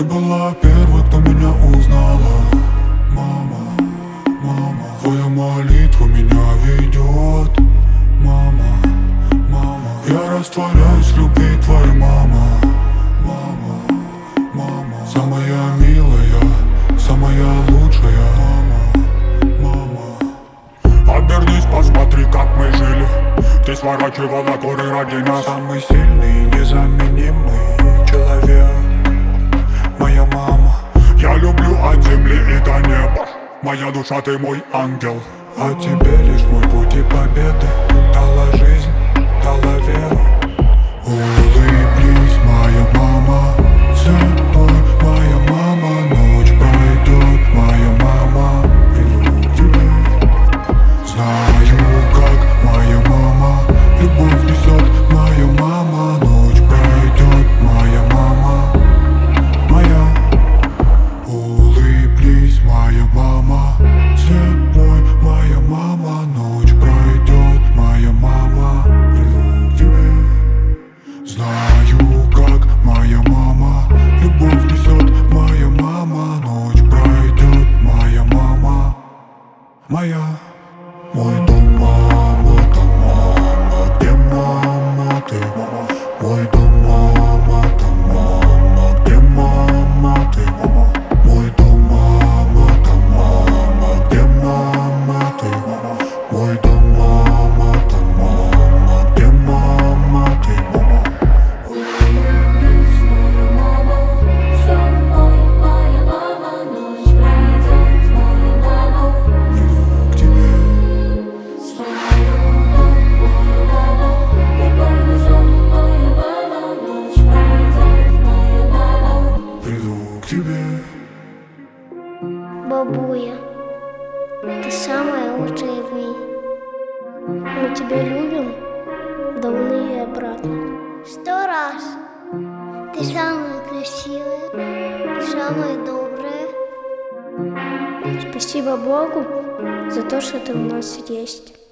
Ты была первой, кто меня узнала. Мама, мама, твоя молитва меня ведет. Мама, мама, я растворяюсь в любви твоей, мама. Мама, мама, самая милая, самая лучшая. Мама, мама, обернись, посмотри, как мы жили. Ты сворачивала горы ради нас. Самый сильный, незаменимый человек, моя мама. Я люблю от земли и до неба. Моя душа, ты мой ангел. А тебе лишь мой путь и победы дала жизнь, дала веру. Улыбнись, моя мама, зимой, моя мама. Ночь пройдет, моя мама, приду к тебе. Знаю, как моя мама любовь несет, моя мама. Ночь пройдет, моя мама, моя. Улыбнись, моя мама, свет мой, моя мама. Ночь пройдет, моя мама, приду к тебе. Знаю, как моя мама любовь несет, моя мама. Ночь пройдет, моя мама, моя. Мой дом, мама, там мама, где мама ты? Мой дом, мама, там мама, где мама ты? Мой дом, мама, там мама, где мама ты? Мой дом, мама, там мама, где мама ты? Улыбнись, моя мама, свет мой, моя мама. Ночь пройдет, моя мама, Приду к тебе. знаю, как моя мама любовь несет, моя мама. Ночь пройдет, моя мама. Приду к тебе. Бабуля, ты самая лучшая в мире. Мы тебя любим давно и обратно. 100 раз. Ты самая красивая, самая добрая. Спасибо Богу за то, что ты у нас есть.